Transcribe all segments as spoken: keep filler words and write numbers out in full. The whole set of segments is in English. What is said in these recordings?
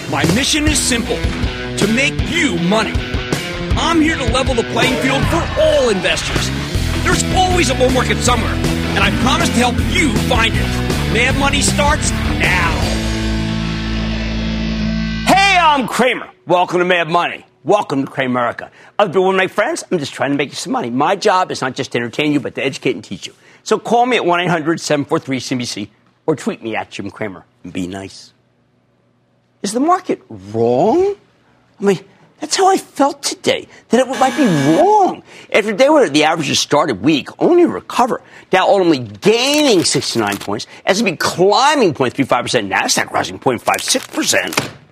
My mission is simple, to make you money. I'm here to level the playing field for all investors. There's always a bull market somewhere, and I promise to help you find it. Mad Money starts now. Hey, I'm Cramer. Welcome to Mad Money. Welcome to Cramerica. Other people want to make friends? I'm just trying to make you some money. My job is not just to entertain you, but to educate and teach you. So call me at one eight hundred seven four three C B C or tweet me at Jim Cramer and be nice. Is the market wrong? I mean, that's how I felt today, that it might be wrong. After a day where the averages started weak, only to recover. Dow ultimately gaining sixty-nine points, S and P climbing zero point three five percent, NASDAQ rising zero point five six percent.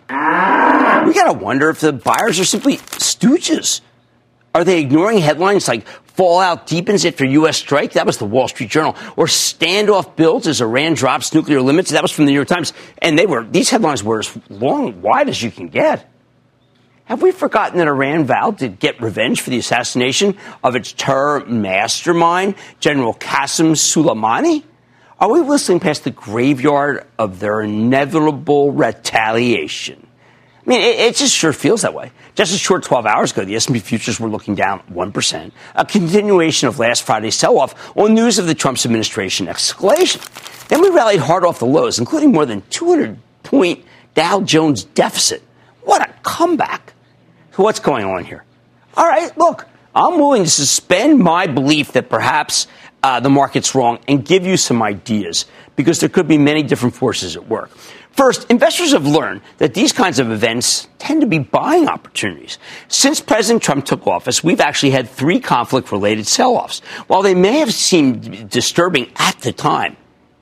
We got to wonder if the buyers are simply stooges. Are they ignoring headlines like fallout deepens after U S strike? That was the Wall Street Journal. Or standoff builds as Iran drops nuclear limits? That was from the New York Times. And they were, these headlines were as long, wide as you can get. Have we forgotten that Iran vowed to get revenge for the assassination of its terror mastermind, General Qasem Soleimani? Are we whistling past the graveyard of their inevitable retaliation? I mean, it, it just sure feels that way. Just a short twelve hours ago, the S and P futures were looking down one percent, a continuation of last Friday's sell-off on news of the Trump administration escalation. Then we rallied hard off the lows, including more than two hundred point Dow Jones deficit. What a comeback. So what's going on here? All right, look, I'm willing to suspend my belief that perhaps uh, the market's wrong and give you some ideas, because there could be many different forces at work. First, investors have learned that these kinds of events tend to be buying opportunities. Since President Trump took office, we've actually had three conflict-related sell-offs. While they may have seemed disturbing at the time,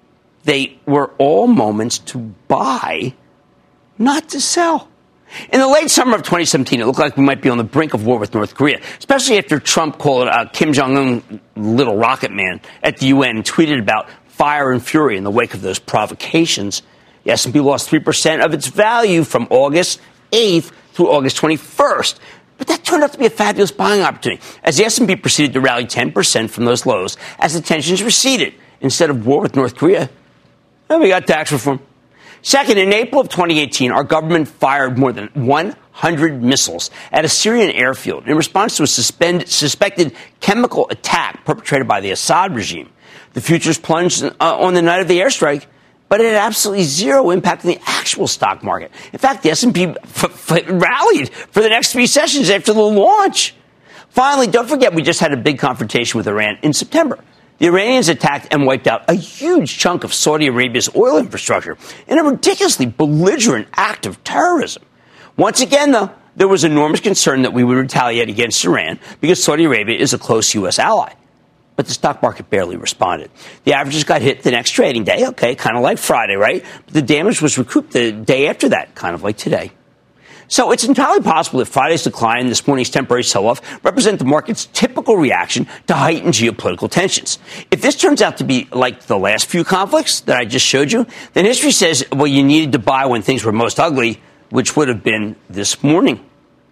they were all moments to buy, not to sell. In the late summer of twenty seventeen, it looked like we might be on the brink of war with North Korea, especially after Trump called uh, Kim Jong-un little rocket man at the U N and tweeted about fire and fury in the wake of those provocations. The S and P lost three percent of its value from August eighth through August twenty-first. But that turned out to be a fabulous buying opportunity, as the S and P proceeded to rally ten percent from those lows as the tensions receded. Instead of war with North Korea, well, we got tax reform. Second, in April of twenty eighteen, our government fired more than one hundred missiles at a Syrian airfield in response to a suspend, suspected chemical attack perpetrated by the Assad regime. The futures plunged uh, on the night of the airstrike, but it had absolutely zero impact on the actual stock market. In fact, the S and P f- f- rallied for the next three sessions after the launch. Finally, don't forget we just had a big confrontation with Iran in September. The Iranians attacked and wiped out a huge chunk of Saudi Arabia's oil infrastructure in a ridiculously belligerent act of terrorism. Once again, though, there was enormous concern that we would retaliate against Iran because Saudi Arabia is a close U S ally. But the stock market barely responded. The averages got hit the next trading day, okay, kind of like Friday, right? But the damage was recouped the day after that, kind of like today. So it's entirely possible that Friday's decline and this morning's temporary sell-off represent the market's typical reaction to heightened geopolitical tensions. If this turns out to be like the last few conflicts that I just showed you, then history says, well, you needed to buy when things were most ugly, which would have been this morning.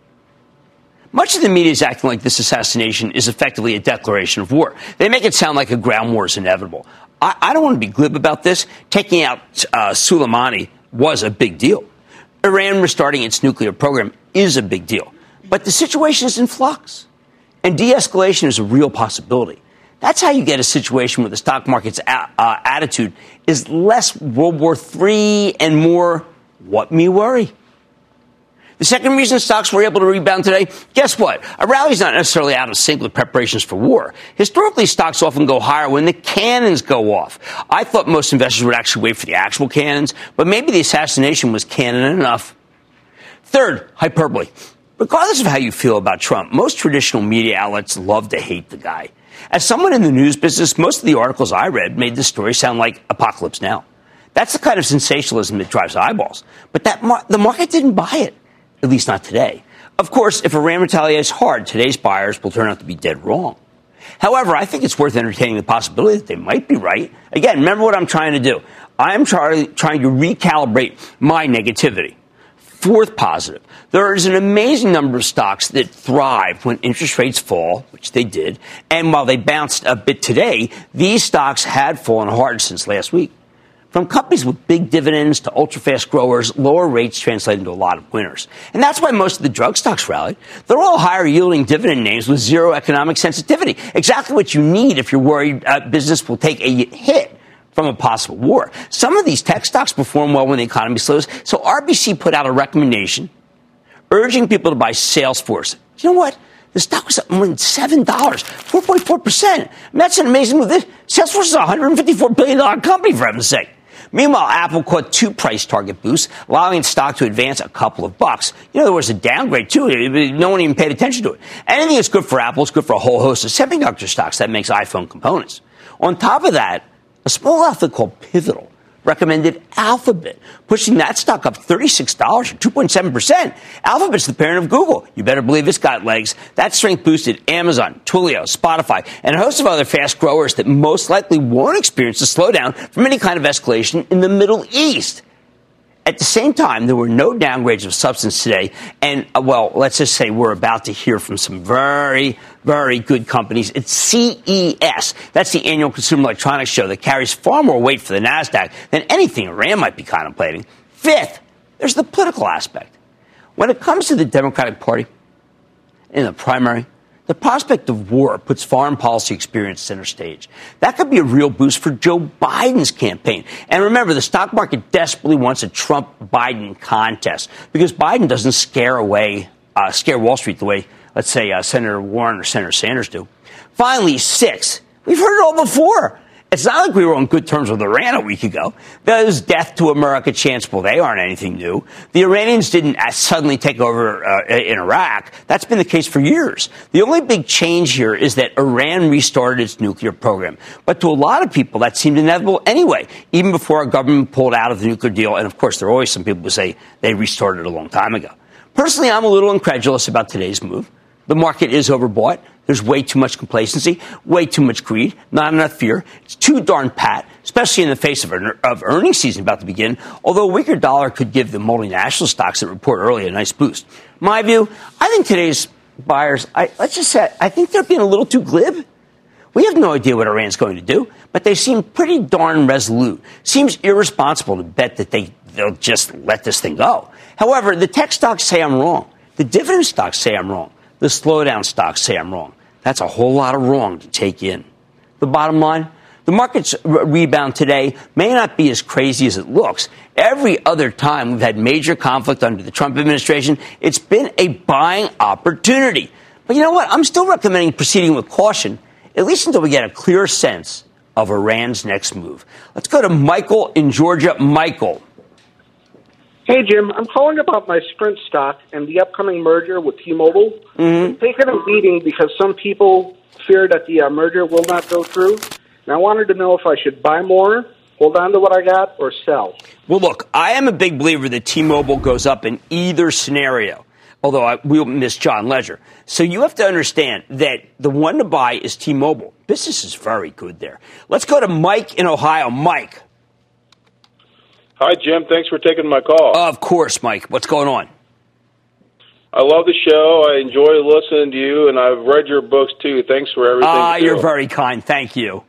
Much of the media is acting like this assassination is effectively a declaration of war. They make it sound like a ground war is inevitable. I, I don't want to be glib about this. Taking out uh, Soleimani was a big deal. Iran restarting its nuclear program is a big deal. But the situation is in flux, and de-escalation is a real possibility. That's how you get a situation where the stock market's a- uh, attitude is less World War Three and more, what me worry. The second reason stocks were able to rebound today, guess what? A rally is not necessarily out of sync with preparations for war. Historically, stocks often go higher when the cannons go off. I thought most investors would actually wait for the actual cannons, but maybe the assassination was cannon enough. Third, hyperbole. Regardless of how you feel about Trump, most traditional media outlets love to hate the guy. As someone in the news business, most of the articles I read made the story sound like Apocalypse Now. That's the kind of sensationalism that drives eyeballs. But that mar- the market didn't buy it. At least not today. Of course, if Iran retaliates hard, today's buyers will turn out to be dead wrong. However, I think it's worth entertaining the possibility that they might be right. Again, remember what I'm trying to do. I am try- trying to recalibrate my negativity. Fourth positive, there is an amazing number of stocks that thrive when interest rates fall, which they did. And while they bounced a bit today, these stocks had fallen hard since last week. From companies with big dividends to ultra-fast growers, lower rates translate into a lot of winners. And that's why most of the drug stocks rallied. They're all higher-yielding dividend names with zero economic sensitivity. Exactly what you need if you're worried uh, business will take a hit from a possible war. Some of these tech stocks perform well when the economy slows. So R B C put out a recommendation urging people to buy Salesforce. You know what? The stock was up more than seven dollars, four point four percent. I mean, that's an amazing move. This, Salesforce is a one hundred fifty-four billion dollars company, for heaven's sake. Meanwhile, Apple caught two price target boosts, allowing its stock to advance a couple of bucks. You know, there was a downgrade, too. No one even paid attention to it. Anything that's good for Apple is good for a whole host of semiconductor stocks that makes iPhone components. On top of that, a small outfit called Pivotal recommended Alphabet, pushing that stock up thirty-six dollars or two point seven percent. Alphabet's the parent of Google. You better believe it's got legs. That strength boosted Amazon, Twilio, Spotify, and a host of other fast growers that most likely won't experience a slowdown from any kind of escalation in the Middle East. At the same time, there were no downgrades of substance today. And, uh, well, let's just say we're about to hear from some very, very good companies. It's C E S. That's the annual Consumer Electronics Show that carries far more weight for the NASDAQ than anything Iran might be contemplating. Fifth, there's the political aspect. When it comes to the Democratic Party in the primary, the prospect of war puts foreign policy experience center stage. That could be a real boost for Joe Biden's campaign. And remember, the stock market desperately wants a Trump-Biden contest because Biden doesn't scare away, uh, scare Wall Street the way, let's say, uh, Senator Warren or Senator Sanders do. Finally, six, we've heard it all before. It's not like we were on good terms with Iran a week ago. Those death to America chants, well, they aren't anything new. The Iranians didn't suddenly take over uh, in Iraq. That's been the case for years. The only big change here is that Iran restarted its nuclear program. But to a lot of people, that seemed inevitable anyway, even before our government pulled out of the nuclear deal. And, of course, there are always some people who say they restarted a long time ago. Personally, I'm a little incredulous about today's move. The market is overbought. There's way too much complacency, way too much greed, not enough fear. It's too darn pat, especially in the face of, of earnings season about to begin, although a weaker dollar could give the multinational stocks that report early a nice boost. My view, I think today's buyers, I, let's just say, I think they're being a little too glib. We have no idea what Iran's going to do, but they seem pretty darn resolute. Seems irresponsible to bet that they, they'll just let this thing go. However, the tech stocks say I'm wrong. The dividend stocks say I'm wrong. The slowdown stocks say I'm wrong. That's a whole lot of wrong to take in. The bottom line, the market's re- rebound today may not be as crazy as it looks. Every other time we've had major conflict under the Trump administration, it's been a buying opportunity. But you know what? I'm still recommending proceeding with caution, at least until we get a clear sense of Iran's next move. Let's go to Michael in Georgia. Michael. Hey, Jim, I'm calling about my Sprint stock and the upcoming merger with T-Mobile. Mm-hmm. It's taken a beating because some people fear that the uh, merger will not go through. And I wanted to know if I should buy more, hold on to what I got, or sell. Well, look, I am a big believer that T-Mobile goes up in either scenario, although I will miss John Legere. So you have to understand that the one to buy is T-Mobile. Business is very good there. Let's go to Mike in Ohio. Mike. Hi, Jim. Thanks for taking my call. Uh, of course, Mike. What's going on? I love the show. I enjoy listening to you, and I've read your books, too. Thanks for everything. Ah, uh, you you're do. very kind. Thank you.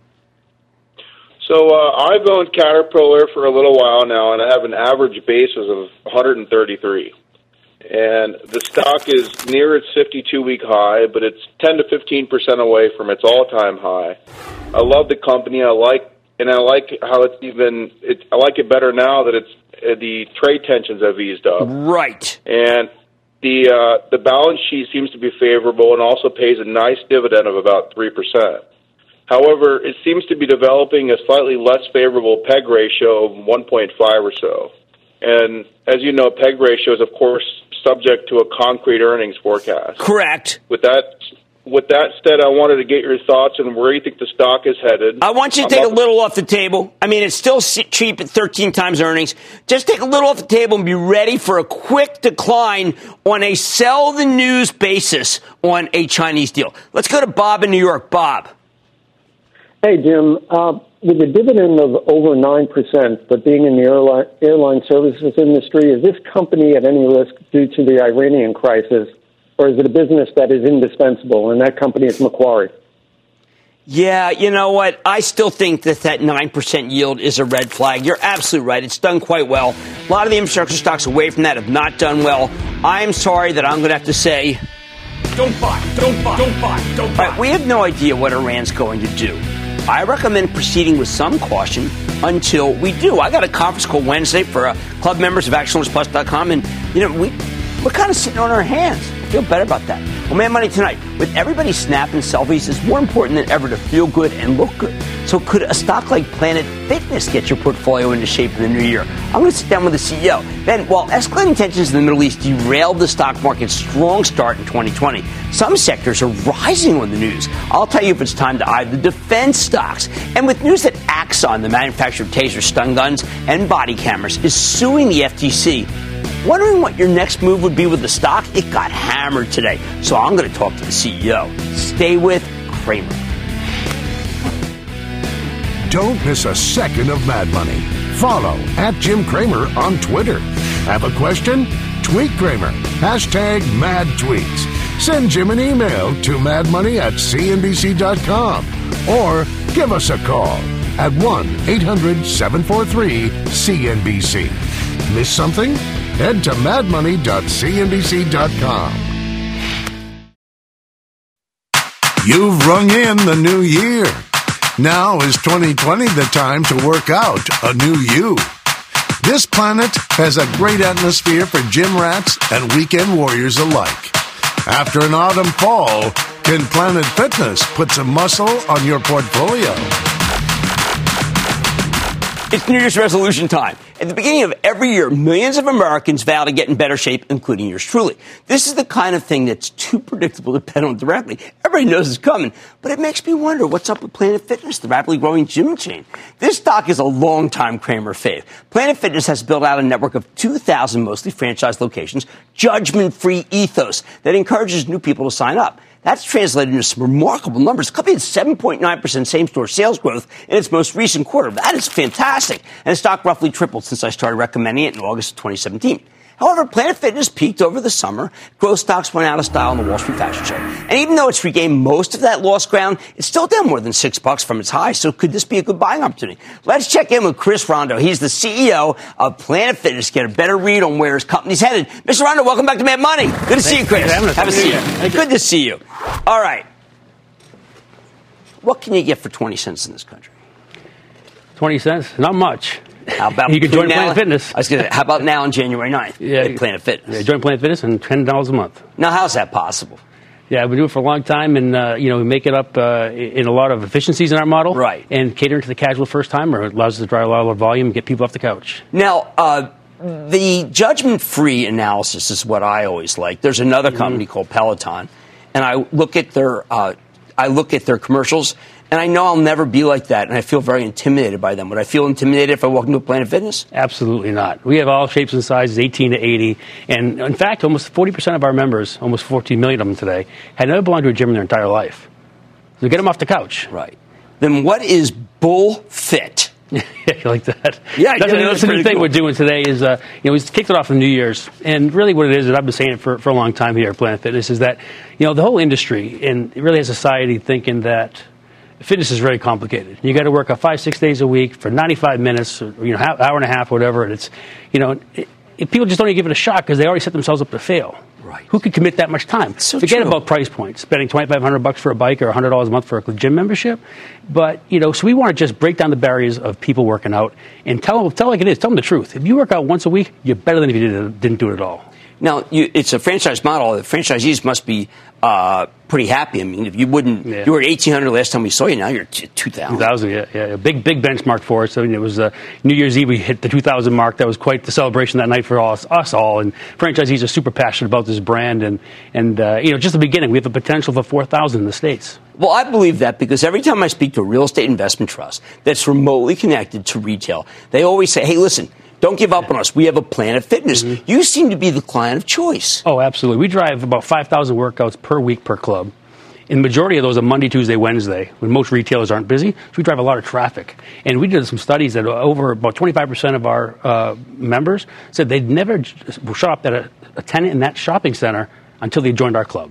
So uh, I've owned Caterpillar for a little while now, and I have an average basis of one hundred thirty-three. And the stock is near its fifty-two-week high, but it's ten to fifteen percent away from its all-time high. I love the company. I like And I like how it's even. It, I like it better now that it's uh, the trade tensions have eased up. Right. And the uh, the balance sheet seems to be favorable and also pays a nice dividend of about three percent. However, it seems to be developing a slightly less favorable P E G ratio of one point five or so. And as you know, P E G ratio is of course subject to a concrete earnings forecast. Correct. With that. With that said, I wanted to get your thoughts on where you think the stock is headed. I want you to I'm take up- a little off the table. I mean, it's still cheap at thirteen times earnings. Just take a little off the table and be ready for a quick decline on a sell the news basis on a Chinese deal. Let's go to Bob in New York. Bob. Hey, Jim. Uh, with a dividend of over nine percent, but being in the airline, airline services industry, is this company at any risk due to the Iranian crisis? Or is it a business that is indispensable, and that company is Macquarie? Yeah, you know what? I still think that that nine percent yield is a red flag. You're absolutely right. It's done quite well. A lot of the infrastructure stocks away from that have not done well. I'm sorry that I'm going to have to say, don't buy, don't buy, don't buy, don't buy. Right, we have no idea what Iran's going to do. I recommend proceeding with some caution until we do. I got a conference call Wednesday for uh, club members of action alerts plus dot com, and, you know, we, we're kind of sitting on our hands. I feel better about that. Well, Mad Money tonight, with everybody snapping selfies, it's more important than ever to feel good and look good. So could a stock like Planet Fitness get your portfolio into shape in the new year? I'm going to sit down with the C E O. Then, while escalating tensions in the Middle East derailed the stock market's strong start in twenty twenty, some sectors are rising on the news. I'll tell you if it's time to eye the defense stocks. And with news that Axon, the manufacturer of taser stun guns and body cameras, is suing the F T C, wondering what your next move would be with the stock? It got hammered today. So I'm going to talk to the C E O. Stay with Cramer. Don't miss a second of Mad Money. Follow at Jim Cramer on Twitter. Have a question? Tweet Cramer. Hashtag mad tweets. Send Jim an email to madmoney at c n b c dot com or give us a call at one eight hundred seven four three C N B C. Miss something? Head to mad money dot c n b c dot com. You've rung in the new year. Now is twenty twenty the time to work out a new you. This planet has a great atmosphere for gym rats and weekend warriors alike. After an autumn fall, can Planet Fitness put some muscle on your portfolio? It's New Year's resolution time. At the beginning of every year, millions of Americans vow to get in better shape, including yours truly. This is the kind of thing that's too predictable to bet on directly. Everybody knows it's coming, but it makes me wonder what's up with Planet Fitness, the rapidly growing gym chain. This stock is a long-time Cramer fave. Planet Fitness has built out a network of two thousand mostly franchised locations, judgment-free ethos that encourages new people to sign up. That's translated into some remarkable numbers. The company had seven point nine percent same-store sales growth in its most recent quarter. That is fantastic. And the stock roughly tripled since I started recommending it in August of twenty seventeen. However, Planet Fitness peaked over the summer. Growth stocks went out of style on the Wall Street Fashion Show. And even though it's regained most of that lost ground, it's still down more than six bucks from its high. So could this be a good buying opportunity? Let's check in with Chris Rondo. He's the C E O of Planet Fitness. Get a better read on where his company's headed. Mister Rondo, welcome back to Mad Money. Good to Thanks, see you, Chris. Have a seat. Good to see you. All right. What can you get for twenty cents in this country? twenty cents? Not much. How about you can join now, Planet Fitness? I was going to. How about now on January ninth? Yeah, Planet Fitness. Yeah, join Planet Fitness and ten dollars a month. Now, how's that possible? Yeah, we do it for a long time, and uh, you know we make it up uh, in a lot of efficiencies in our model, right? And catering to the casual first timer, it allows us to drive a lot of volume and get people off the couch. Now, uh, the judgment-free analysis is what I always like. There's another company mm-hmm. called Peloton, and I look at their uh, I look at their commercials. And I know I'll never be like that, and I feel very intimidated by them. Would I feel intimidated if I walked into a Planet Fitness? Absolutely not. We have all shapes and sizes, eighteen to eighty. And, in fact, almost forty percent of our members, almost fourteen million of them today, had never belonged to a gym in their entire life. So get them off the couch. Right. Then what is Bull Fit? Yeah, like that. Yeah, that's, yeah, a, that's a new cool. thing we're doing today is, uh, you know, we kicked it off on New Year's. And really what it is, and I've been saying it for, for a long time here at Planet Fitness, is that, you know, the whole industry, and it really has society thinking that fitness is very complicated. You got to work out five, six days a week for ninety-five minutes, or, you know, hour and a half, whatever. And it's, you know, it, it, people just don't even give it a shot because they already set themselves up to fail. Right. Who could commit that much time? So Forget true. about price points, spending twenty-five hundred bucks for a bike or one hundred dollars a month for a gym membership. But, you know, so we want to just break down the barriers of people working out and tell tell like it is. Tell them the truth. If you work out once a week, you're better than if you did, didn't do it at all. Now, you, it's a franchise model. The franchisees must be uh, pretty happy. I mean, if you wouldn't, yeah. you were at eighteen hundred last time we saw you. Now you're at two thousand. two thousand, yeah, yeah, a big, big benchmark for us. I mean, it was uh, New Year's Eve. We hit the two thousand mark. That was quite the celebration that night for us, us all. And franchisees are super passionate about this brand. And and uh, you know, just the beginning, we have the potential for four thousand in the States. Well, I believe that because every time I speak to a real estate investment trust that's remotely connected to retail, they always say, "Hey, listen. Don't give up on us. We have a Planet Fitness." Mm-hmm. You seem to be the client of choice. Oh, absolutely. We drive about five thousand workouts per week per club. And the majority of those are Monday, Tuesday, Wednesday, when most retailers aren't busy. So we drive a lot of traffic. And we did some studies that over about twenty-five percent of our uh, members said they'd never shopped at a, a tenant in that shopping center until they joined our club.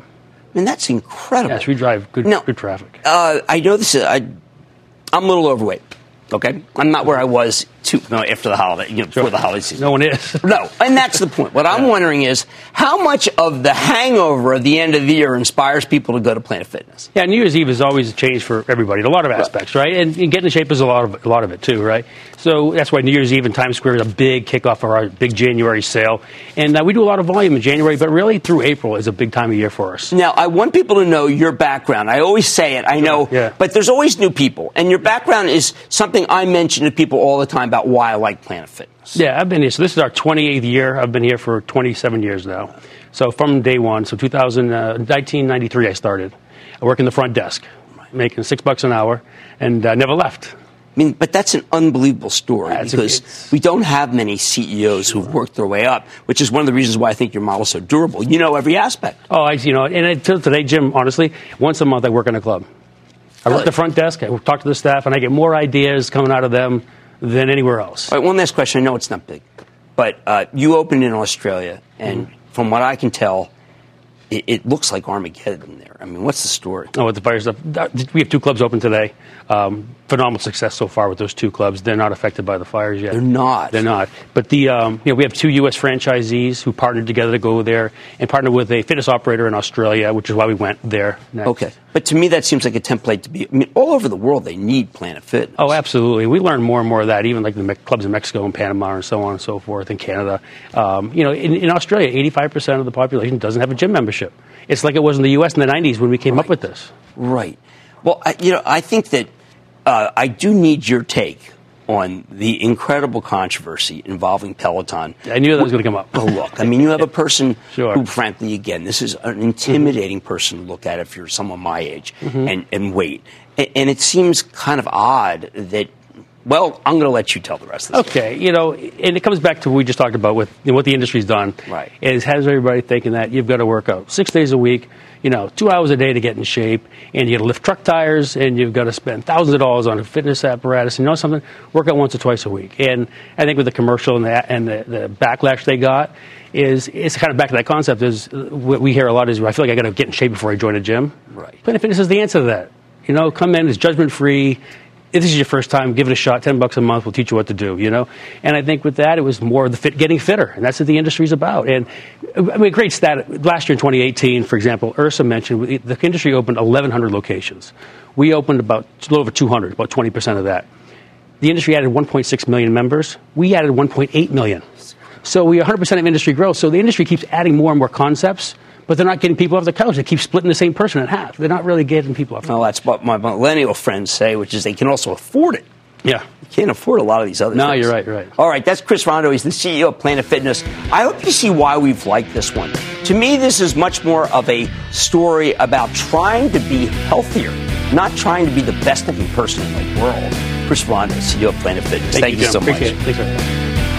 I mean, that's incredible. Yes, we drive good, now, good traffic. Uh, I know this is, I, I'm a little overweight. Okay, I'm not where I was two, no, after the holiday, you know, before Sure. the holiday season. No one is. No, and that's the point. What I'm Yeah. wondering is how much of the hangover at the end of the year inspires people to go to Planet Fitness? Yeah, New Year's Eve is always a change for everybody in a lot of aspects, right? And, and getting in shape is a lot of a lot of it too, right? So that's why New Year's Eve in Times Square is a big kickoff for our big January sale, and uh, we do a lot of volume in January, but really through April is a big time of year for us. Now, I want people to know your background. I always say it, I know, Yeah. but there's always new people, and your background is something I mention to people all the time about why I like Planet Fitness. Yeah, I've been here. So this is our twenty-eighth year. I've been here for twenty-seven years now. So from day one, so two thousand, uh, nineteen ninety-three, I started. I work in the front desk, making six bucks an hour, and uh, never left. I mean, but that's an unbelievable story Yeah, it's a- because it's- we don't have many C E Os who've worked their way up, which is one of the reasons why I think your model's so durable. You know every aspect. Oh, I, you know, and until today, Jim, honestly, once a month I work in a club. I Really? work the front desk, I talk to the staff, and I get more ideas coming out of them than anywhere else. All right, one last question. I know it's not big, but uh, you opened in Australia, and Mm-hmm. from what I can tell, it, it looks like Armageddon there. I mean, what's the story? Oh, with the fire stuff. We have two clubs open today. Um, phenomenal success so far with those two clubs. They're not affected by the fires yet. They're not. They're not. But the um, you know we have two U S franchisees who partnered together to go there and partnered with a fitness operator in Australia, which is why we went there next. Okay, but to me that seems like a template to be. I mean, all over the world they need Planet Fitness. Oh, absolutely. We learn more and more of that, even like the me- clubs in Mexico and Panama and so on and so forth, in Canada. Um, you know, in, in Australia, eighty-five percent of the population doesn't have a gym membership. It's like it was in the U S in the nineties when we came Right. up with this. Right. Well, I, you know, I think that uh, I do need your take on the incredible controversy involving Peloton. I knew that was going to come up. Oh, look, I mean, you have a person Sure. who, frankly, again, this is an intimidating person to look at if you're someone my age Mm-hmm. and, and wait. And, and it seems kind of odd that, well, I'm going to let you tell the rest of this. Okay, you know, and it comes back to what we just talked about with you know, what the industry's done. Right. Is has everybody thinking that you've got to work out six days a week, you know, two hours a day to get in shape, and you got to lift truck tires, and you've got to spend thousands of dollars on a fitness apparatus. And you know something? Work out once or twice a week. And I think with the commercial and the, and the, the backlash they got, is it's kind of back to that concept. Is what we hear a lot is I feel like I got to get in shape before I join a gym. Right. Planet Fitness is the answer to that. You know, come in, it's judgment free. If this is your first time, give it a shot. Ten bucks a month will teach you what to do, you know? And I think with that, it was more of the fit, getting fitter. And that's what the industry's about. And I mean, a great stat. Last year in twenty eighteen, for example, Ursa mentioned the industry opened eleven hundred locations. We opened about a little over two hundred, about twenty percent of that. The industry added one point six million members. We added one point eight million. So we one hundred percent of industry growth. So the industry keeps adding more and more concepts, but they're not getting people off the couch. They keep splitting the same person in half. They're not really getting people off the couch. Well, that's what my millennial friends say, which is they can also afford it. Yeah. You can't afford a lot of these other No, things. you're right, you're right. All right, that's Chris Rondo. He's the C E O of Planet Fitness. I hope you see why we've liked this one. To me, this is much more of a story about trying to be healthier, not trying to be the best-looking person in the world. Chris Rondo, C E O of Planet Fitness. Thank, you, Jim. so Appreciate much. it. Thanks, sir.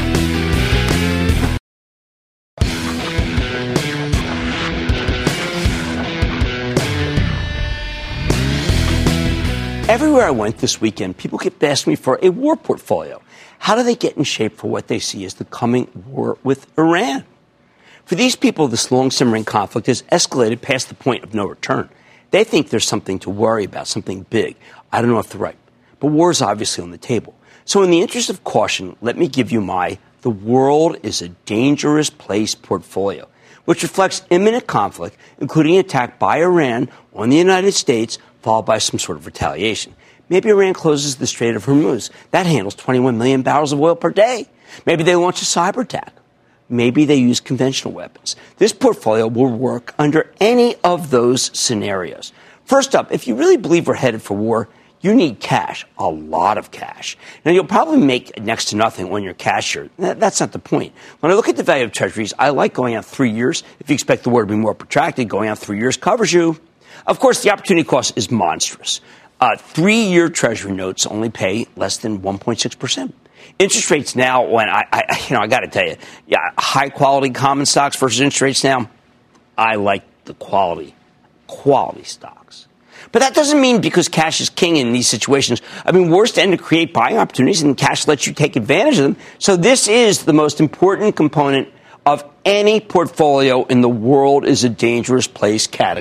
Everywhere I went this weekend, people kept asking me for a war portfolio. How do they get in shape for what they see as the coming war with Iran? For these people, this long-simmering conflict has escalated past the point of no return. They think there's something to worry about, something big. I don't know if they're right. But war is obviously on the table. So in the interest of caution, let me give you my The World is a Dangerous Place portfolio, which reflects imminent conflict, including an attack by Iran on the United States, followed by some sort of retaliation. Maybe Iran closes the Strait of Hormuz. That handles twenty-one million barrels of oil per day. Maybe they launch a cyber attack. Maybe they use conventional weapons. This portfolio will work under any of those scenarios. First up, if you really believe we're headed for war, you need cash, a lot of cash. Now, you'll probably make next to nothing on your cash here. That's not the point. When I look at the value of treasuries, I like going out three years. If you expect the war to be more protracted, going out three years covers you. Of course, the opportunity cost is monstrous. Uh, three-year treasury notes only pay less than one point six percent. Interest rates now, when I, I you know, I got to tell you, yeah, high-quality common stocks versus interest rates now, I like the quality, quality stocks. But that doesn't mean because cash is king in these situations. I mean, wars tend to create buying opportunities, and cash lets you take advantage of them. So this is the most important component of any portfolio in the world is a dangerous place category.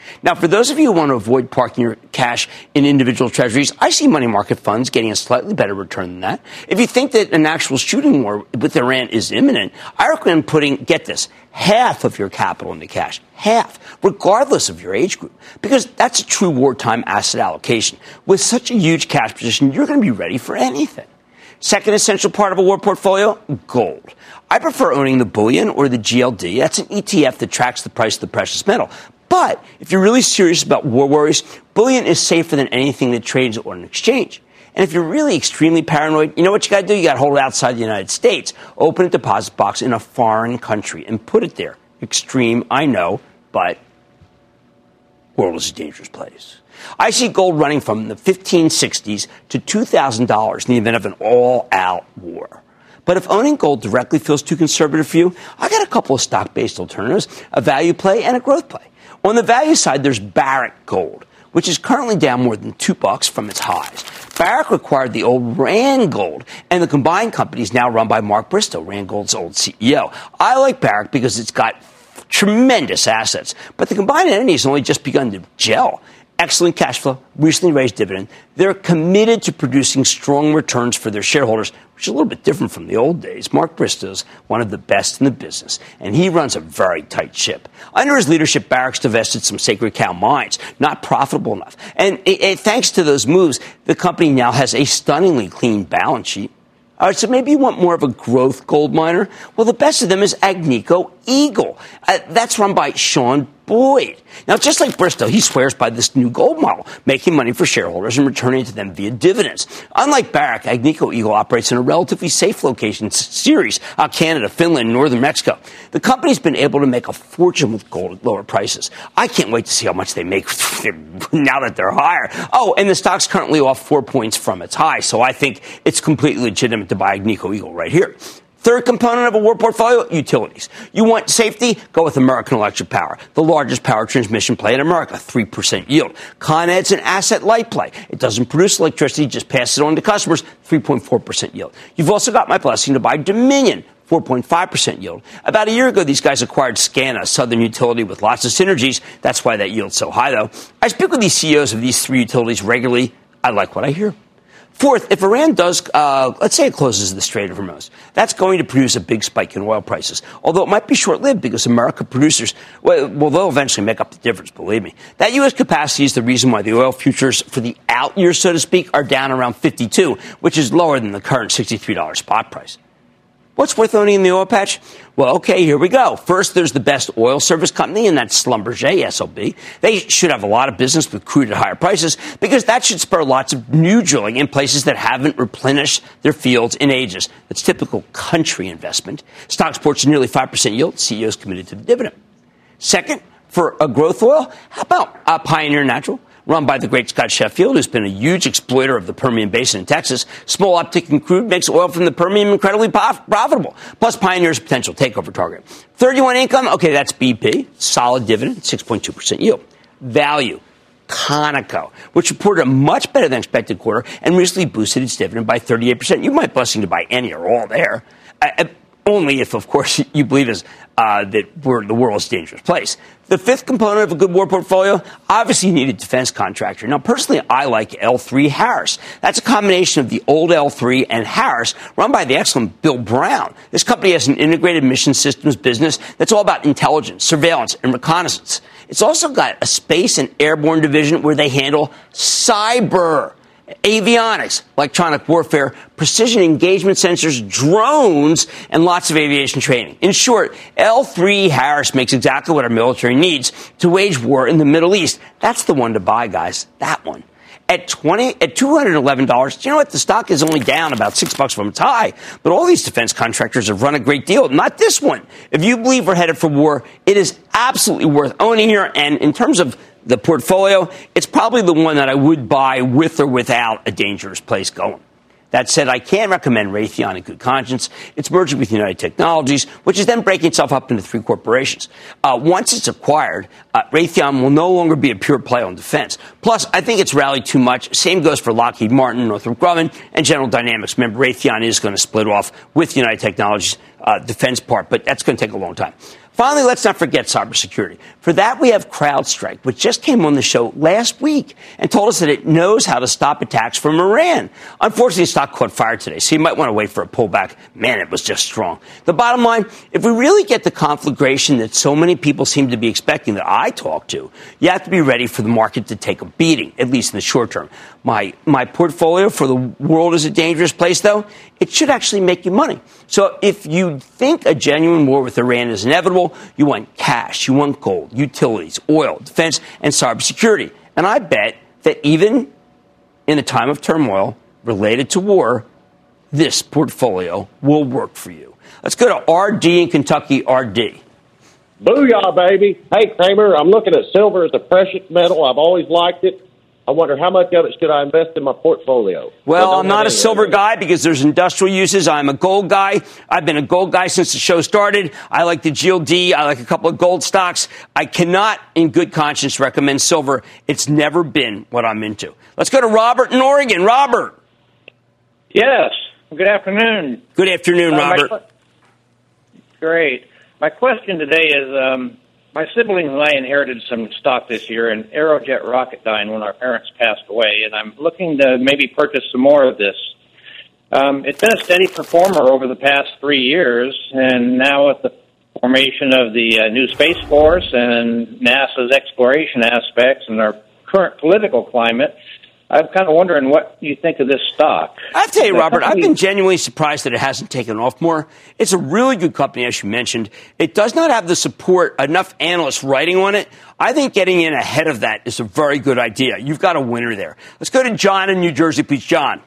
Now, for those of you who want to avoid parking your cash in individual treasuries, I see money market funds getting a slightly better return than that. If you think that an actual shooting war with Iran is imminent, I recommend putting, get this, half of your capital into cash. Half, regardless of your age group, because that's a true wartime asset allocation. With such a huge cash position, you're going to be ready for anything. Second essential part of a war portfolio, gold. I prefer owning the bullion or the G L D. That's an E T F that tracks the price of the precious metal. But if you're really serious about war worries, bullion is safer than anything that trades on an exchange. And if you're really extremely paranoid, you know what you got to do? You got to hold it outside the United States. Open a deposit box in a foreign country and put it there. Extreme, I know, but the world is a dangerous place. I see gold running from the fifteen sixties to two thousand dollars in the event of an all-out war. But if owning gold directly feels too conservative for you, I got a couple of stock-based alternatives, a value play and a growth play. On the value side, there's Barrick Gold, which is currently down more than two bucks from its highs. Barrick acquired the old Rand Gold, and the combined company is now run by Mark Bristow, Rand Gold's old C E O. I like Barrick because it's got tremendous assets, but the combined entity has only just begun to gel. Excellent cash flow, recently raised dividend. They're committed to producing strong returns for their shareholders, which is a little bit different from the old days. Mark Bristow's one of the best in the business, and he runs a very tight ship. Under his leadership, Barrick's divested some sacred cow mines, not profitable enough. And it, it, thanks to those moves, the company now has a stunningly clean balance sheet. All right, so maybe you want more of a growth gold miner. Well, the best of them is Agnico Eagle. Uh, that's run by Sean Boyd. Now, just like Bristow, he swears by this new gold model, making money for shareholders and returning to them via dividends. Unlike Barrick, Agnico Eagle operates in a relatively safe location series, uh, Canada, Finland, northern Mexico. The company's been able to make a fortune with gold at lower prices. I can't wait to see how much they make now that they're higher. Oh, and the stock's currently off four points from its high, so I think it's completely legitimate to buy Agnico Eagle right here. Third component of a war portfolio, utilities. You want safety? Go with American Electric Power, the largest power transmission play in America, three percent yield. Con Ed's an asset-light play. It doesn't produce electricity, just passes it on to customers, three point four percent yield. You've also got my blessing to buy Dominion, four point five percent yield. About a year ago, these guys acquired SCANA, Southern Utility, with lots of synergies. That's why that yield's so high, though. I speak with these C E Os of these three utilities regularly. I like what I hear. Fourth, if Iran does, uh, let's say it closes the Strait of Hormuz, that's going to produce a big spike in oil prices, although it might be short-lived because American producers, well, well, they'll eventually make up the difference, believe me. That U S capacity is the reason why the oil futures for the out years, so to speak, are down around fifty-two, which is lower than the current sixty-three dollars spot price. What's worth owning in the oil patch? Well, okay, here we go. First, there's the best oil service company, and that's Schlumberger, S L B. They should have a lot of business with crude at higher prices because that should spur lots of new drilling in places that haven't replenished their fields in ages. That's typical country investment. Stock sports nearly five percent yield. C E Os committed to the dividend. Second, for a growth oil, how about uh, Pioneer Natural? Run by the great Scott Sheffield, who's been a huge exploiter of the Permian Basin in Texas. Small uptick in crude makes oil from the Permian incredibly prof- profitable. Plus, Pioneer's potential takeover target. thirty-one income, okay, that's B P. Solid dividend, six point two percent yield. Value, Conoco, which reported a much better than expected quarter and recently boosted its dividend by thirty-eight percent. You might blessing to buy any or all there. Uh, only if, of course, you believe is, uh, that we're the world's dangerous place. The fifth component of a good war portfolio, obviously you need a defense contractor. Now, personally, I like L three Harris. That's a combination of the old L three and Harris, run by the excellent Bill Brown. This company has an integrated mission systems business that's all about intelligence, surveillance, and reconnaissance. It's also got a space and airborne division where they handle cyber, avionics, electronic warfare, precision engagement sensors, drones, and lots of aviation training. In short, L three Harris makes exactly what our military needs to wage war in the Middle East. That's the one to buy, guys. That one. At twenty, at two hundred eleven dollars, you know what? The stock is only down about six bucks from its high, but all these defense contractors have run a great deal. Not this one. If you believe we're headed for war, it is absolutely worth owning here. And in terms of the portfolio, it's probably the one that I would buy with or without a dangerous place going. That said, I can recommend Raytheon in good conscience. It's merging with United Technologies, which is then breaking itself up into three corporations. Uh, once it's acquired, uh, Raytheon will no longer be a pure play on defense. Plus, I think it's rallied too much. Same goes for Lockheed Martin, Northrop Grumman, and General Dynamics. Remember, Raytheon is going to split off with United Technologies uh, defense part, but that's going to take a long time. Finally, let's not forget cybersecurity. For that, we have CrowdStrike, which just came on the show last week and told us that it knows how to stop attacks from Iran. Unfortunately, the stock caught fire today, so you might want to wait for a pullback. Man, it was just strong. The bottom line, if we really get the conflagration that so many people seem to be expecting that I talk to, you have to be ready for the market to take a beating, at least in the short term. My, my portfolio for the world is a dangerous place, though. It should actually make you money. So if you think a genuine war with Iran is inevitable, you want cash, you want gold, utilities, oil, defense, and cybersecurity. And I bet that even in a time of turmoil related to war, this portfolio will work for you. Let's go to R D in Kentucky. R D. Booyah, baby. Hey, Cramer, I'm looking at silver as a precious metal. I've always liked it. I wonder how much of it should I invest in my portfolio? Well, I'm not a silver guy because there's industrial uses. I'm a gold guy. I've been a gold guy since the show started. I like the G L D. I like a couple of gold stocks. I cannot, in good conscience, recommend silver. It's never been what I'm into. Let's go to Robert in Oregon. Robert. Yes. Good afternoon. Good afternoon, uh, Robert. My, great. My question today is, um, my siblings and I inherited some stock this year in Aerojet Rocketdyne when our parents passed away, and I'm looking to maybe purchase some more of this. Um, it's been a steady performer over the past three years, and now with the formation of the uh, new Space Force and NASA's exploration aspects and our current political climate, I'm kind of wondering what you think of this stock. I'll tell you, Robert, I've been genuinely surprised that it hasn't taken off more. It's a really good company, as you mentioned. It does not have the support, enough analysts writing on it. I think getting in ahead of that is a very good idea. You've got a winner there. Let's go to John in New Jersey, please. John.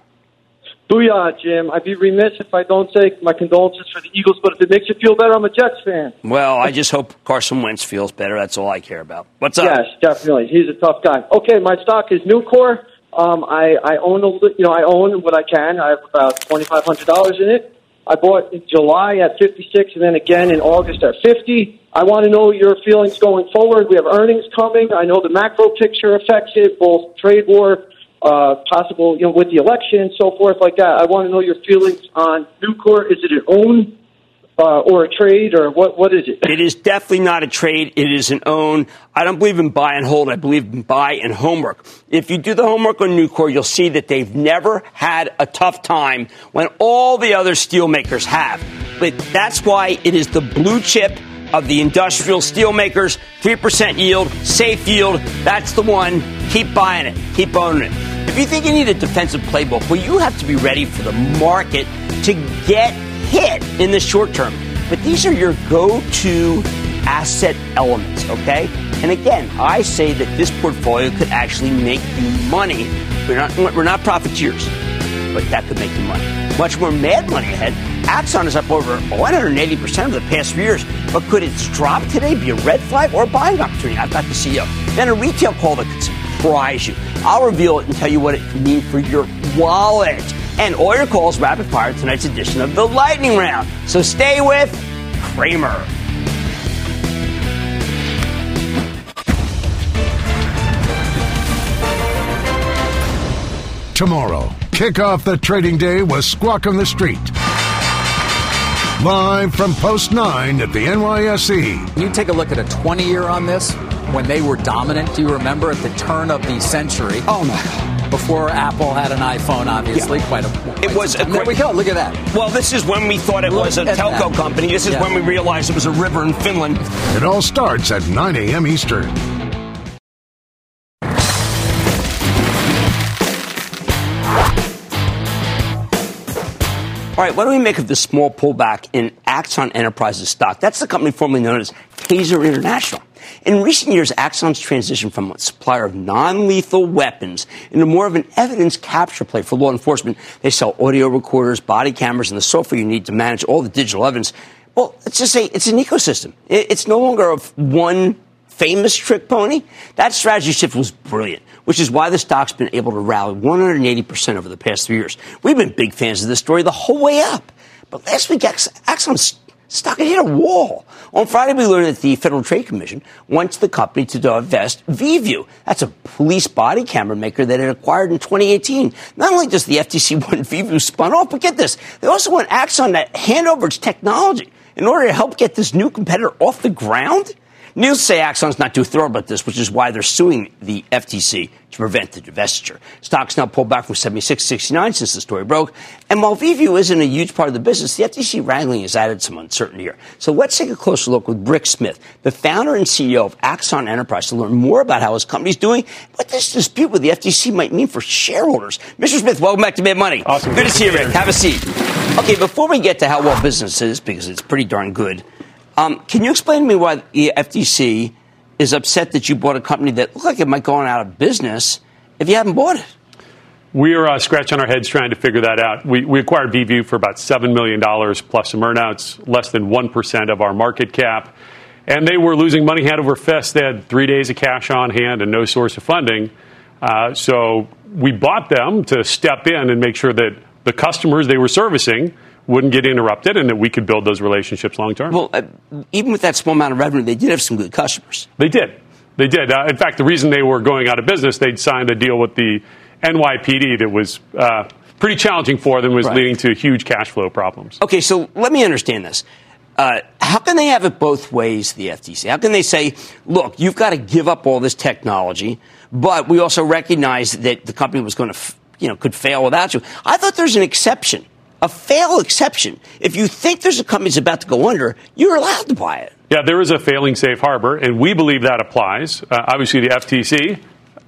Booyah, Jim. I'd be remiss if I don't take my condolences for the Eagles, but if it makes you feel better, I'm a Jets fan. Well, I just hope Carson Wentz feels better. That's all I care about. What's up? Yes, definitely. He's a tough guy. Okay, my stock is Nucor. Um, I, I own a, you know, I own what I can. I have about twenty-five hundred dollars in it. I bought in July at fifty-six and then again in August at fifty. I want to know your feelings going forward. We have earnings coming. I know the macro picture affects it, both trade war, uh, possible, you know, with the election and so forth like that. I want to know your feelings on Nucor. Is it an own uh, or a trade, or what? What is it? It is definitely not a trade. It is an own. I don't believe in buy and hold. I believe in buy and homework. If you do the homework on Nucor, you'll see that they've never had a tough time when all the other steel makers have. But that's why it is the blue chip of the industrial steel makers. three percent yield, safe yield. That's the one. Keep buying it. Keep owning it. If you think you need a defensive playbook, well, you have to be ready for the market to get hit in the short term. But these are your go-to asset elements, okay? And again, I say that this portfolio could actually make you money. We're not, we're not profiteers, but that could make you money. Much more mad money ahead. Axon is up over one hundred eighty percent over the past few years. But could its drop today be a red flag or a buying opportunity? I've got the C E O. Then a retail call that could surprise you. I'll reveal it and tell you what it can mean for your wallet. And all your calls rapid fire in tonight's edition of the Lightning Round. So stay with Cramer. Tomorrow, kick off the trading day with Squawk on the Street. Live from Post nine at the N Y S E. You take a look at a twenty-year on this, when they were dominant, do you remember at the turn of the century? Oh, no. Before Apple had an iPhone, obviously. Yeah. Quite a quite It was a There we go. Look at that. Well, this is when we thought it Look was a at telco that. company. This is Yeah. when we realized it was a river in Finland. It all starts at nine a.m. Eastern. All right, what do we make of this small pullback in Axon Enterprises stock? That's the company formerly known as Taser International. In recent years, Axon's transitioned from a supplier of non-lethal weapons into more of an evidence capture play for law enforcement. They sell audio recorders, body cameras, and the software you need to manage all the digital evidence. Well, let's just say it's an ecosystem. It's no longer of one famous trick pony. That strategy shift was brilliant, which is why the stock's been able to rally one hundred eighty percent over the past three years. We've been big fans of this story the whole way up. But last week, Axon stock had hit a wall. On Friday, we learned that the Federal Trade Commission wants the company to divest VIEVU. That's a police body camera maker that it acquired in twenty eighteen. Not only does the F T C want VIEVU spun off, but get this, they also want Axon to hand over its technology in order to help get this new competitor off the ground. News say Axon's not too thrilled about this, which is why they're suing the F T C to prevent the divestiture. Stocks now pulled back from seventy-six to sixty-nine since the story broke. And while VIEVU isn't a huge part of the business, the F T C wrangling has added some uncertainty here. So let's take a closer look with Rick Smith, the founder and C E O of Axon Enterprise, to learn more about how his company's doing, what this dispute with the F T C might mean for shareholders. Mister Smith, welcome back to Mad Money. Awesome. Good to see you, Rick. Have a seat. Okay, before we get to how well business is, because it's pretty darn good, um, can you explain to me why the F T C is upset that you bought a company that looked like it might go out of business if you haven't bought it? We are uh, scratching our heads trying to figure that out. We, we acquired VIEVU for about seven million dollars plus some earnouts, less than one percent of our market cap. And they were losing money hand over fist. They had three days of cash on hand and no source of funding. Uh, so we bought them to step in and make sure that the customers they were servicing wouldn't get interrupted and that we could build those relationships long term. Well, uh, even with that small amount of revenue, they did have some good customers. They did. They did. Uh, in fact, the reason they were going out of business, they'd signed a deal with the N Y P D that was uh, pretty challenging for them, was right. leading to huge cash flow problems. Okay, so let me understand this. Uh, how can they have it both ways, the F T C? How can they say, look, you've got to give up all this technology, but we also recognize that the company was going to, f- you know, could fail without you? I thought there's an exception. A fail exception. If you think there's a company that's about to go under, you're allowed to buy it. Yeah, there is a failing safe harbor, and we believe that applies. Uh, obviously, the F T C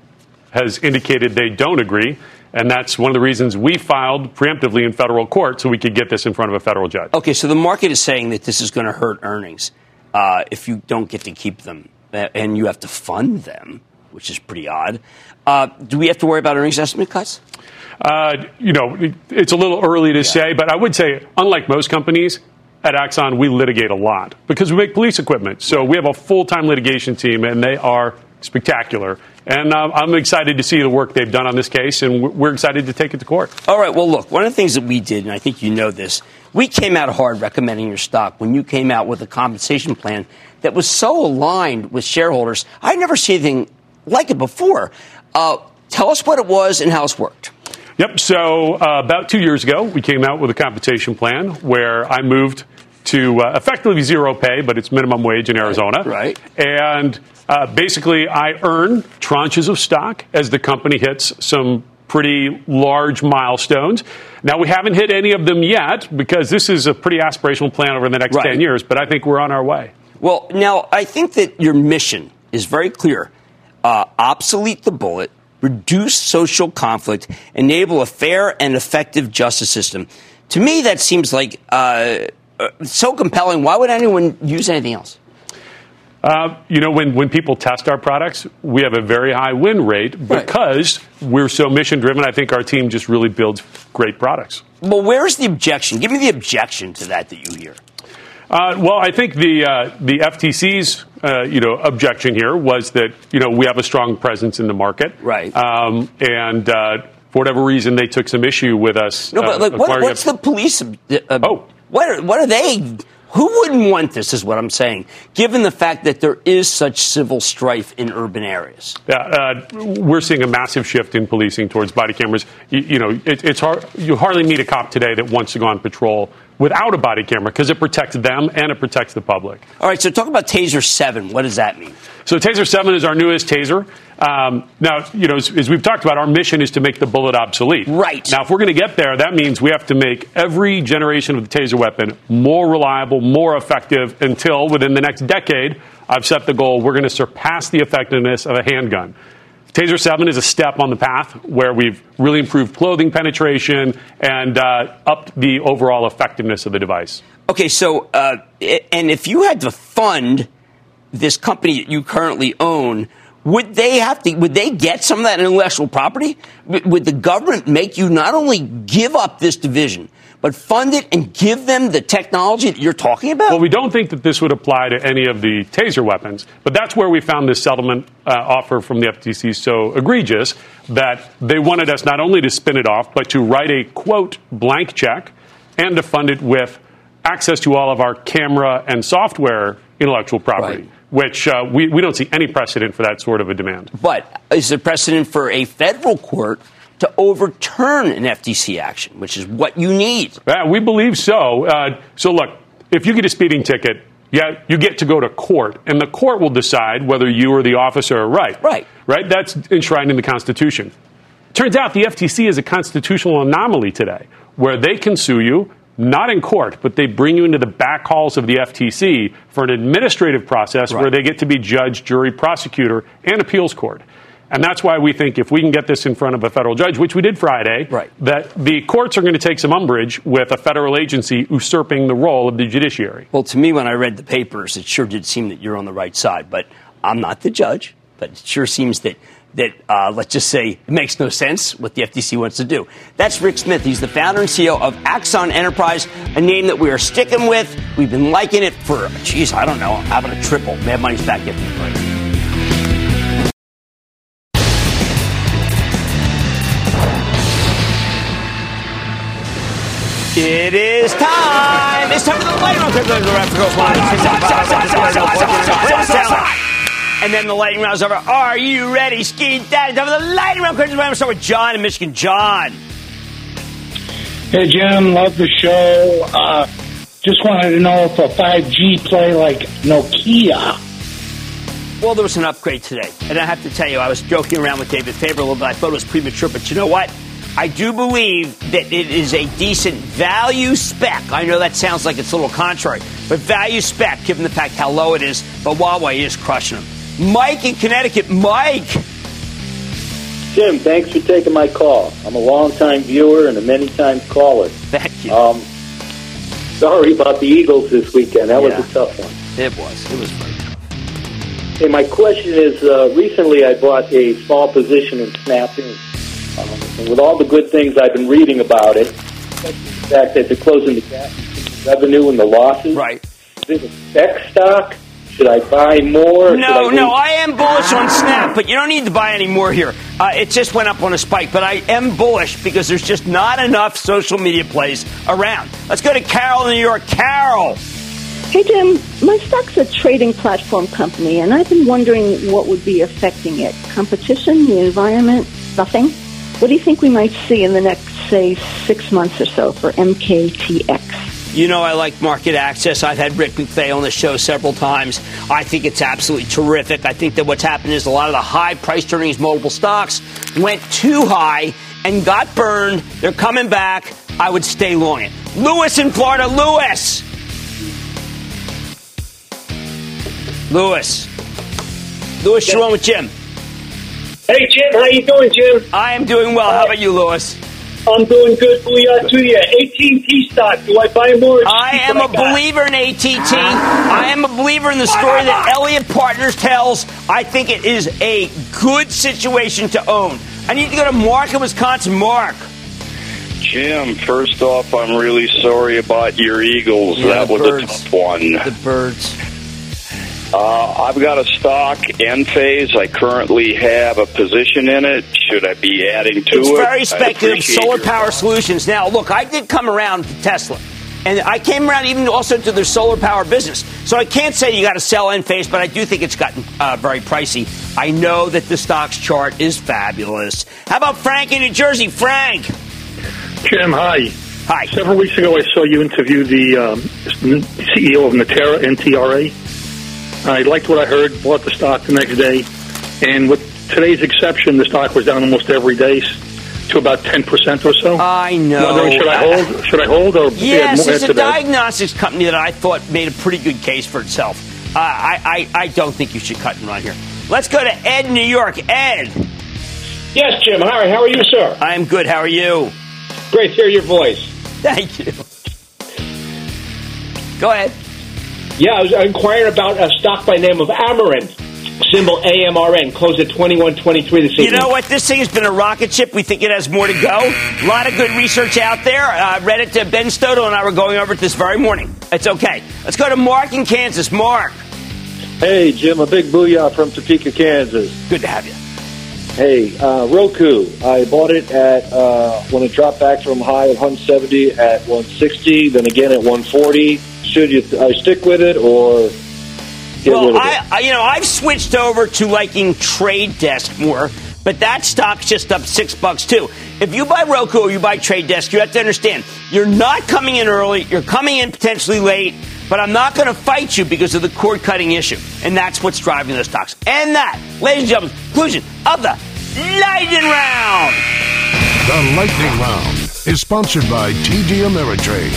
has indicated they don't agree, and that's one of the reasons we filed preemptively in federal court so we could get this in front of a federal judge. Okay, so the market is saying that this is going to hurt earnings uh, if you don't get to keep them, and you have to fund them, which is pretty odd. Uh, do we have to worry about earnings estimate cuts? Uh, you know, it's a little early to yeah. say, but I would say, unlike most companies, at Axon, we litigate a lot because we make police equipment. So we have a full-time litigation team, and they are spectacular. And uh, I'm excited to see the work they've done on this case, and we're excited to take it to court. All right. Well, look, one of the things that we did, and I think you know this, we came out hard recommending your stock when you came out with a compensation plan that was so aligned with shareholders. I'd never seen anything like it before. Uh, tell us what it was and how it's worked. Yep. So uh, about two years ago, we came out with a compensation plan where I moved to uh, effectively zero pay, but it's minimum wage in Arizona. Right. And uh, basically, I earn tranches of stock as the company hits some pretty large milestones. Now, we haven't hit any of them yet because this is a pretty aspirational plan over the next right. ten years, but I think we're on our way. Well, now, I think that your mission is very clear. Uh, obsolete the bullet. Reduce social conflict, enable a fair and effective justice system. To me, that seems like uh, so compelling. Why would anyone use anything else? Uh, you know, when, when people test our products, we have a very high win rate because right. we're so mission-driven. I think our team just really builds great products. Well, where's the objection? Give me the objection to that that you hear. Uh, well, I think the uh, the F T C's uh, you know objection here was that you know we have a strong presence in the market, right? Um, and uh, for whatever reason, they took some issue with us. No, but like, uh, what, what's F- the police? Uh, oh, what are, what are they? Who wouldn't want this? Is what I'm saying. Given the fact that there is such civil strife in urban areas, yeah, uh, we're seeing a massive shift in policing towards body cameras. You, you know, it, it's hard. You hardly meet a cop today that wants to go on patrol without a body camera because it protects them and it protects the public. All right, so talk about Taser seven. What does that mean? So Taser seven is our newest Taser. Um, now, you know, as, as we've talked about, our mission is to make the bullet obsolete. Right. Now, if we're going to get there, that means we have to make every generation of the Taser weapon more reliable, more effective until within the next decade, I've set the goal, we're going to surpass the effectiveness of a handgun. Taser seven is a step on the path where we've really improved clothing penetration and uh, upped the overall effectiveness of the device. Okay, so, uh, and if you had to fund this company that you currently own, would they have to, would they get some of that intellectual property? Would the government make you not only give up this division, but fund it and give them the technology that you're talking about? Well, we don't think that this would apply to any of the Taser weapons, but that's where we found this settlement uh, offer from the F T C so egregious that they wanted us not only to spin it off, but to write a, quote, blank check and to fund it with access to all of our camera and software intellectual property, Right. which uh, we, we don't see any precedent for that sort of a demand. But is there precedent for a federal court to overturn an F T C action, which is what you need? Uh, we believe so. Uh, so, look, if you get a speeding ticket, yeah, you get to go to court, and the court will decide whether you or the officer are right. Right. Right? That's enshrined in the Constitution. Turns out the F T C is a constitutional anomaly today, where they can sue you, not in court, but they bring you into the back halls of the F T C for an administrative process Right. where they get to be judge, jury, prosecutor, and appeals court. And that's why we think if we can get this in front of a federal judge, which we did Friday, Right. that the courts are going to take some umbrage with a federal agency usurping the role of the judiciary. Well, to me, when I read the papers, it sure did seem that you're on the right side. But I'm not the judge. But it sure seems that, that uh, let's just say, it makes no sense what the F T C wants to do. That's Rick Smith. He's the founder and C E O of Axon Enterprise, a name that we are sticking with. We've been liking it for, geez, I don't know, how about a triple? Mad Money's back after the break. It is time. It's time for the lightning round. And then the lightning round is over. Are you ready, Ski Daddy? Time for the lightning round. I'm going to start with John in Michigan. John. Hey, Jim. Love the show. Uh, just wanted to know if a five G play like Nokia. Well, there was an upgrade today. And I have to tell you, I was joking around with David Faber a little bit. I thought it was premature. But you know what? I do believe that it is a decent value spec. I know that sounds like it's a little contrary, but value spec, given the fact how low it is. But Huawei is crushing them. Mike in Connecticut. Mike. Jim, thanks for taking my call. I'm a long-time viewer and a many-time caller. Thank you. Um, sorry about the Eagles this weekend. That Yeah. was a tough one. It was. It was very tough. Hey, my question is, uh, recently I bought a small position in Snap Incorporated. Um, and with all the good things I've been reading about it, especially the fact that they're closing the gap between the revenue and the losses, right? Is it a spec stock? Should I buy more? Or No, should I no, wait? I am bullish on Snap, but you don't need to buy any more here. Uh, it just went up on a spike, but I am bullish because there's just not enough social media plays around. Let's go to Carol in New York. Carol. Hey, Jim, my stock's a trading platform company, and I've been wondering what would be affecting it. Competition, the environment, nothing? What do you think we might see in the next, say, six months or so for M K T X? You know I like market access. I've had Rick McVeigh on the show several times. I think it's absolutely terrific. I think that what's happened is a lot of the high-priced earnings multiple stocks went too high and got burned. They're coming back. I would stay long it. Lewis in Florida. Lewis. Lewis. Lewis, you're on with Jim. Hey, Jim, how you doing, Jim? I am doing well. How about you, Lewis? I'm doing good. Booyah to you. A T and T stock. Do I buy more? I am a believer in A T and T. I am a believer in the story that Elliott Partners tells. I think it is a good situation to own. I need to go to Mark in Wisconsin. Mark. Jim, first off, I'm really sorry about your Eagles. Yeah, that was birds. a tough one. The birds. Uh, I've got a stock, Enphase. I currently have a position in it. Should I be adding to It's it? very I'd speculative. appreciate Solar your- power solutions. Now, look, I did come around to Tesla. And I came around even also to their solar power business. So I can't say you got to sell Enphase, but I do think it's gotten uh, very pricey. I know that the stocks chart is fabulous. How about Frank in New Jersey? Frank. Jim, hi. Hi. Several weeks ago, I saw you interview the um, C E O of Natera, N T R A. I liked what I heard, bought the stock the next day, and with today's exception, the stock was down almost every day to about ten percent or so. I know. Wondering, should I hold? Should I hold or Yes, add more it's a today? diagnostics company that I thought made a pretty good case for itself. Uh, I, I, I don't think you should cut and run here. Let's go to Ed in New York. Ed. Yes, Jim. Hi. How are you, sir? I am good. How are you? Great to hear your voice. Thank you. Go ahead. Yeah, I was inquiring about a stock by name of Amarin, symbol A M R N, closed at twenty-one twenty-three this evening. You know what? This thing has been a rocket ship. We think it has more to go. A lot of good research out there. Uh, read it to Ben Stoto and I were going over it this very morning. It's okay. Let's go to Mark in Kansas. Mark. Hey, Jim, a big booyah from Topeka, Kansas. Good to have you. Hey, uh, Roku. I bought it at uh, when it dropped back from a high of one seventy at one sixty, then again at one forty. Should you I stick with it or get well, rid of I, it? I, you know, I've switched over to liking Trade Desk more, but that stock's just up six bucks too. If you buy Roku or you buy Trade Desk, you have to understand you're not coming in early. You're coming in potentially late. But I'm not going to fight you because of the cord cutting issue. And that's what's driving those stocks. And that, ladies and gentlemen, conclusion of the Lightning Round. The Lightning Round is sponsored by T D Ameritrade.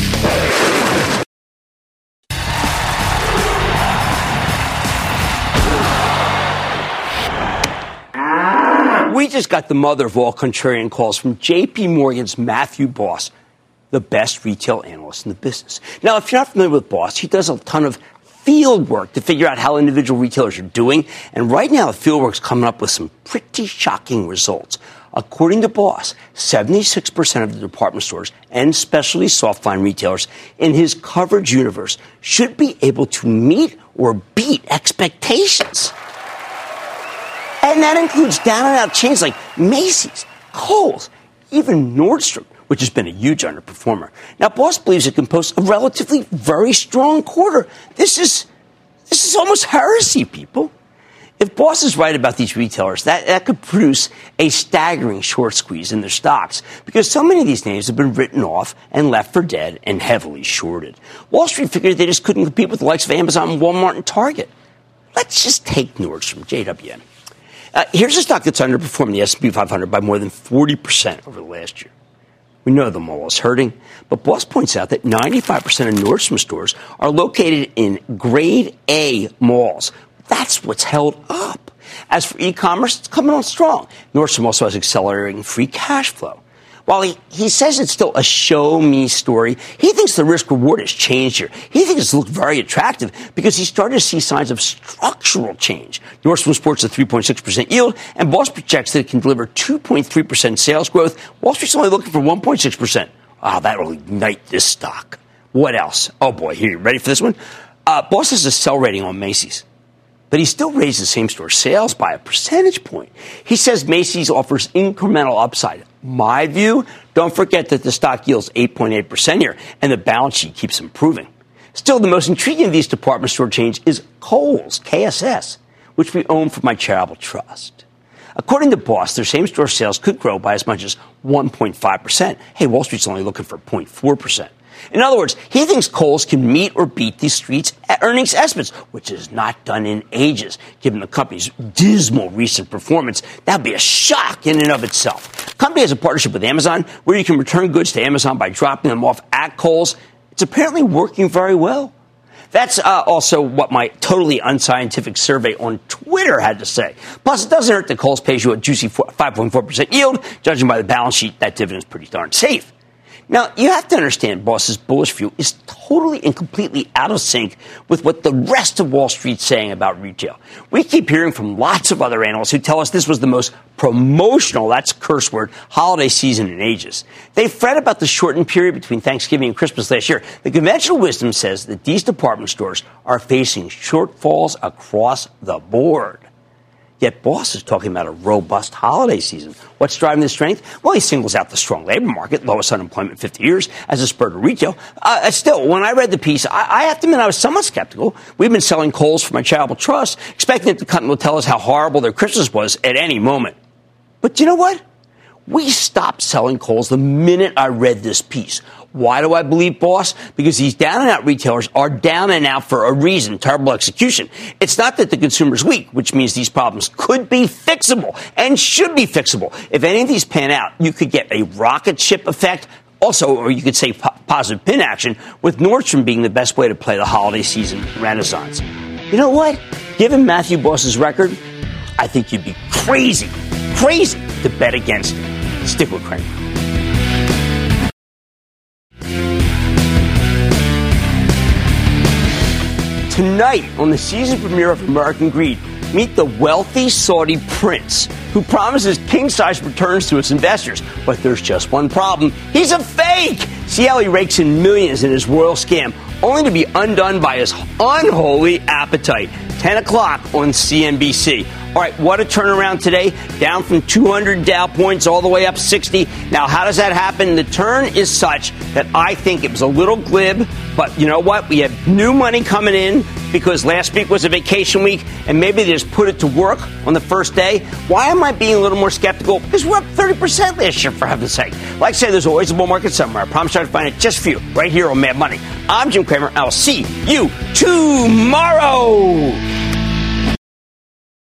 We just got the mother of all contrarian calls from J P Morgan's Matthew Boss, the best retail analyst in the business. Now, if you're not familiar with Boss, he does a ton of field work to figure out how individual retailers are doing. And right now, the field work's coming up with some pretty shocking results. According to Boss, seventy-six percent of the department stores and specialty softline retailers in his coverage universe should be able to meet or beat expectations. And that includes down-and-out chains like Macy's, Kohl's, even Nordstrom, which has been a huge underperformer. Now, Boss believes it can post a relatively very strong quarter. This is this is almost heresy, people. If Boss is right about these retailers, that, that could produce a staggering short squeeze in their stocks because so many of these names have been written off and left for dead and heavily shorted. Wall Street figured they just couldn't compete with the likes of Amazon, Walmart, and Target. Let's just take Nordstrom, J W M. Uh, here's a stock that's underperformed the S and P five hundred by more than forty percent over the last year. We know the mall is hurting, but Boss points out that ninety-five percent of Nordstrom stores are located in grade A malls. That's what's held up. As for e-commerce, it's coming on strong. Nordstrom also has accelerating free cash flow. While he, he says it's still a show-me story, he thinks the risk-reward has changed here. He thinks it's looked very attractive because he started to see signs of structural change. Nordstrom sports a three point six percent yield, and Boss projects that it can deliver two point three percent sales growth. Wall Street's only looking for one point six percent. Wow, that will ignite this stock. What else? Oh, boy, here, you ready for this one? Uh, Boss has a sell rating on Macy's, but he still raises same-store sales by a percentage point. He says Macy's offers incremental upside. My view, don't forget that the stock yields eight point eight percent here, and the balance sheet keeps improving. Still, the most intriguing of these department store chains is Kohl's, K S S, which we own for my charitable trust. According to Boss, their same-store sales could grow by as much as one point five percent. Hey, Wall Street's only looking for zero point four percent. In other words, he thinks Kohl's can meet or beat the street's earnings estimates, which is not done in ages. Given the company's dismal recent performance, that would be a shock in and of itself. The company has a partnership with Amazon where you can return goods to Amazon by dropping them off at Kohl's. It's apparently working very well. That's uh, also what my totally unscientific survey on Twitter had to say. Plus, it doesn't hurt that Kohl's pays you a juicy five point four percent yield. Judging by the balance sheet, that dividend is pretty darn safe. Now, you have to understand Boss's bullish view is totally and completely out of sync with what the rest of Wall Street's saying about retail. We keep hearing from lots of other analysts who tell us this was the most promotional, that's a curse word, holiday season in ages. They fret about the shortened period between Thanksgiving and Christmas last year. The conventional wisdom says that these department stores are facing shortfalls across the board. Yet Boss is talking about a robust holiday season. What's driving the strength? Well, he singles out the strong labor market, lowest unemployment in fifty years, as a spur to retail. Uh, still, when I read the piece, I, I have to admit I was somewhat skeptical. We've been selling Kohl's for my charitable trust, expecting that the company will tell us how horrible their Christmas was at any moment. But you know what? We stopped selling Kohl's the minute I read this piece. Why do I believe Boss? Because these down-and-out retailers are down and out for a reason, terrible execution. It's not that the consumer's weak, which means these problems could be fixable and should be fixable. If any of these pan out, you could get a rocket ship effect. Also, or you could say po- positive pin action, with Nordstrom being the best way to play the holiday season renaissance. You know what? Given Matthew Boss's record, I think you'd be crazy, crazy to bet against him. Stick with Cramer. Tonight, on the season premiere of American Greed, meet the wealthy Saudi prince who promises king-size returns to his investors. But there's just one problem. He's a fake! See how he rakes in millions in his royal scam, only to be undone by his unholy appetite. ten o'clock on C N B C. All right, what a turnaround today. Down from two hundred Dow points all the way up sixty. Now, how does that happen? The turn is such that I think it was a little glib, but you know what? We have new money coming in because last week was a vacation week, and maybe they just put it to work on the first day. Why am I being a little more skeptical? Because we're up thirty percent last year, for heaven's sake. Like I say, there's always a bull market somewhere. I promise I'll find it just for you, right here on Mad Money. I'm Jim Cramer. I'll see you tomorrow.